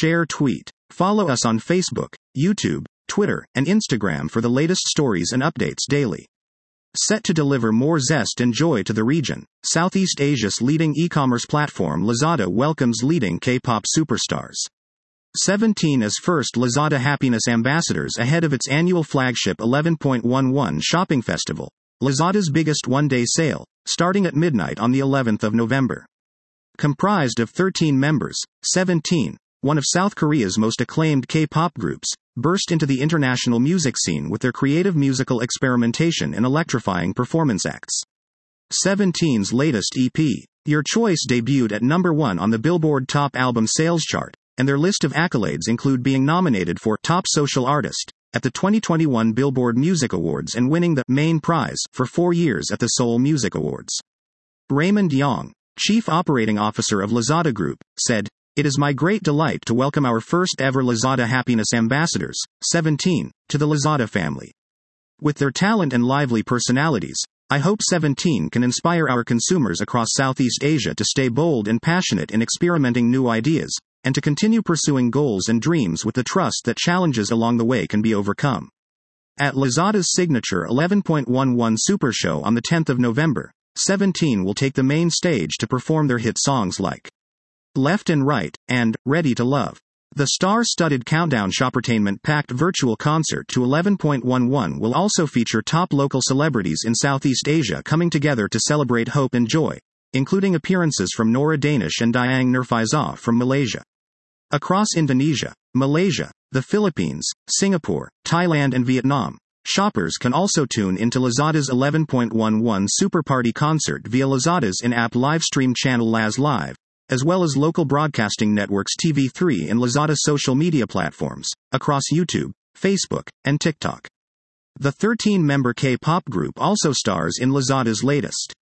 Share tweet. Follow us on Facebook, YouTube, Twitter, and Instagram for the latest stories and updates daily. Set to deliver more zest and joy to the region, Southeast Asia's leading e-commerce platform Lazada welcomes leading K-pop superstars. 17 as first Lazada Happiness ambassadors ahead of its annual flagship 11.11 shopping festival, Lazada's biggest one-day sale, starting at midnight on the 11th of November. Comprised of 13 members, 17, one of South Korea's most acclaimed K-pop groups, burst into the international music scene with their creative musical experimentation and electrifying performance acts. 17's latest EP, Your Choice, debuted at number 1 on the Billboard Top Album Sales chart, and their list of accolades include being nominated for Top Social Artist at the 2021 Billboard Music Awards and winning the main prize for 4 years at the Seoul Music Awards. Raymond Yong, Chief Operating Officer of Lazada Group, said, "It is my great delight to welcome our first ever Lazada Happiness ambassadors, 17, to the Lazada family. With their talent and lively personalities, I hope 17 can inspire our consumers across Southeast Asia to stay bold and passionate in experimenting new ideas, and to continue pursuing goals and dreams with the trust that challenges along the way can be overcome." At Lazada's signature 11.11 Super Show on the 10th of November, 17 will take the main stage to perform their hit songs like Left and Right, and Ready to Love. The star-studded Countdown shoppertainment-packed virtual concert to 11.11 will also feature top local celebrities in Southeast Asia coming together to celebrate hope and joy, including appearances from Nora Danish and Dayang Nurfaizah from Malaysia. Across Indonesia, Malaysia, the Philippines, Singapore, Thailand and Vietnam, shoppers can also tune into Lazada's 11.11 Super Party concert via Lazada's in-app livestream channel Laz Live, as well as local broadcasting networks TV3 and Lazada social media platforms, across YouTube, Facebook, and TikTok. The 13-member K-pop group also stars in Lazada's latest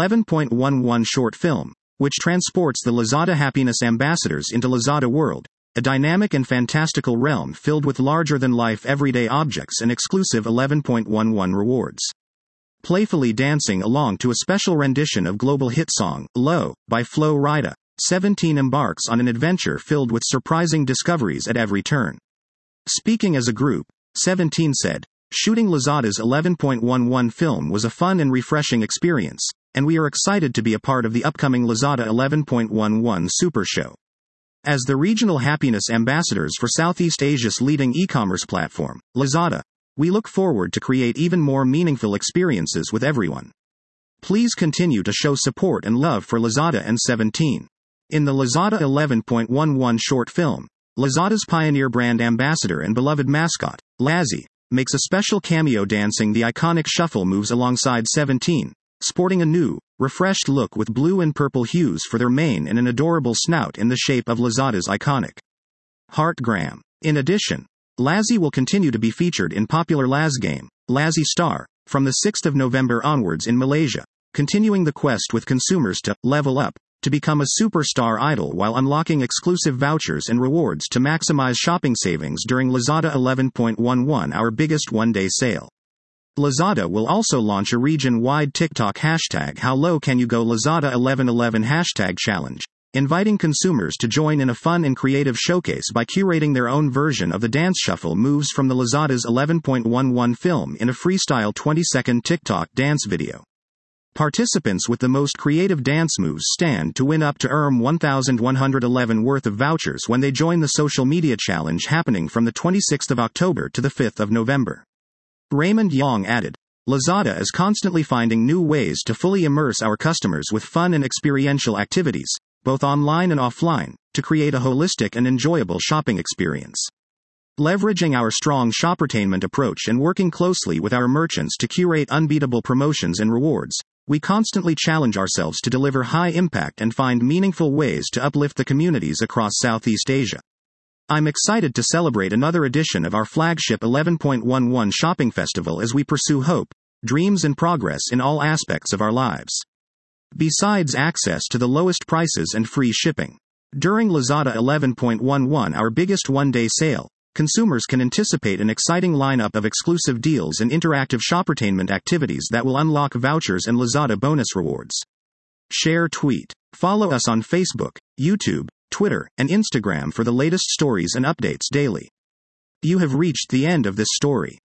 11.11 short film, which transports the Lazada Happiness ambassadors into Lazada World, a dynamic and fantastical realm filled with larger-than-life everyday objects and exclusive 11.11 rewards. Playfully dancing along to a special rendition of global hit song, Low, by Flo Rida, 17 embarks on an adventure filled with surprising discoveries at every turn. Speaking as a group, 17 said, "Shooting Lazada's 11.11 film was a fun and refreshing experience, and we are excited to be a part of the upcoming Lazada 11.11 Super Show." As the regional happiness ambassadors for Southeast Asia's leading e-commerce platform, Lazada, we look forward to create even more meaningful experiences with everyone. Please continue to show support and love for Lazada and 17. In the Lazada 11.11 short film, Lazada's pioneer brand ambassador and beloved mascot, Lazzy, makes a special cameo dancing the iconic shuffle moves alongside 17, sporting a new, refreshed look with blue and purple hues for their mane and an adorable snout in the shape of Lazada's iconic heartgram. In addition, Lazzy will continue to be featured in popular Laz game, Lazzy Star, from the 6th of November onwards in Malaysia, continuing the quest with consumers to level up, to become a superstar idol while unlocking exclusive vouchers and rewards to maximize shopping savings during Lazada 11.11, our biggest one-day sale. Lazada will also launch a region-wide TikTok hashtag How Low Can You Go Lazada 1111 hashtag challenge, inviting consumers to join in a fun and creative showcase by curating their own version of the dance shuffle moves from the Lazada's 11.11 film in a freestyle 20-second TikTok dance video. Participants with the most creative dance moves stand to win up to 1,111 worth of vouchers when they join the social media challenge happening from the 26th of October to the 5th of November. Raymond Yong added, "Lazada is constantly finding new ways to fully immerse our customers with fun and experiential activities, both online and offline, to create a holistic and enjoyable shopping experience. Leveraging our strong shoppertainment approach and working closely with our merchants to curate unbeatable promotions and rewards, we constantly challenge ourselves to deliver high impact and find meaningful ways to uplift the communities across Southeast Asia. I'm excited to celebrate another edition of our flagship 11.11 shopping festival as we pursue hope, dreams and progress in all aspects of our lives." Besides access to the lowest prices and free shipping, during Lazada 11.11, our biggest one-day sale, consumers can anticipate an exciting lineup of exclusive deals and interactive shoppertainment activities that will unlock vouchers and Lazada bonus rewards. Share tweet. Follow us on Facebook, YouTube, Twitter, and Instagram for the latest stories and updates daily. You have reached the end of this story.